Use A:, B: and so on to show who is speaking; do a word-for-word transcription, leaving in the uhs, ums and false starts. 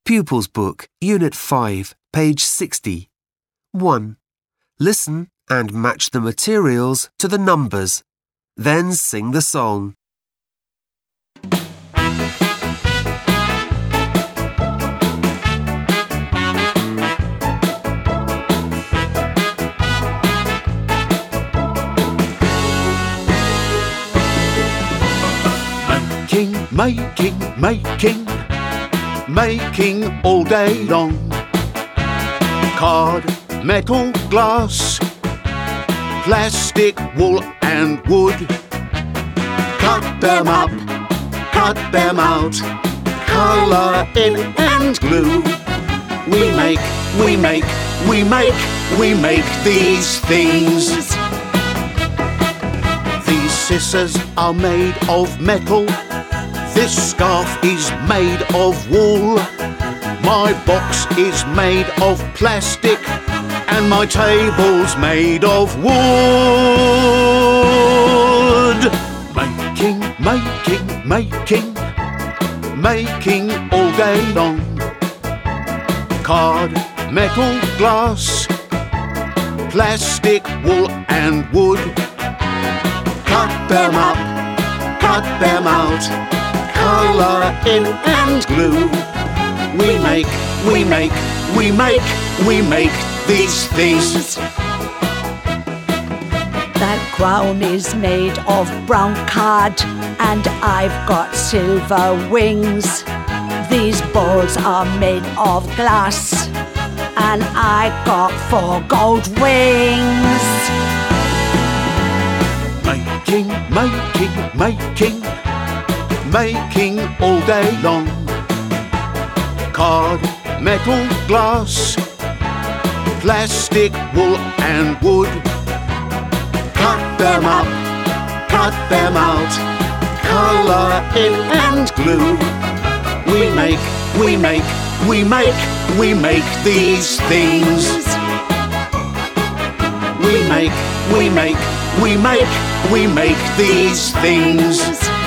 A: Pupils Book, Unit five, page sixty. one. Listen and match the materials to the numbers. Then sing the song.
B: Making, making, making, making all day long. Card, metal, glass, plastic, wool and wood. Cut them up, cut them out, colour in and glue. We make, we make, we make, we make these things. These scissors are made of metal. This scarf is made of wool. My box is made of plastic, and my table's made of wood. Making, making, making, making all day long. Card, metal, glass, plastic, wool and wood. Cut them up, cut them out, colour in and glue. We make, we make, we make, we make these things.
C: That crown is made of brown card, and I've got silver wings. These balls are made of glass, and I got four gold wings.
B: Making, making, making, making all day long. Card, metal, glass, plastic, wool and wood. Cut them up, cut them out, colour in and glue. We make, we make, we make, we make these things. We make, we make, we make, we make these things.